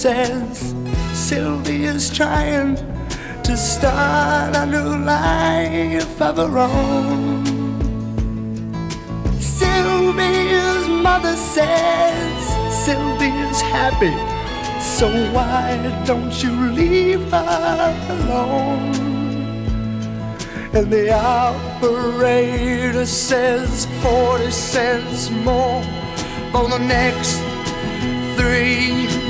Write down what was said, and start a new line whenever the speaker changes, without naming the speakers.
says Sylvia's trying to start a new life of her own. Sylvia's mother says Sylvia's happy, so why don't you leave her alone? And the operator says 40 cents more for the next 3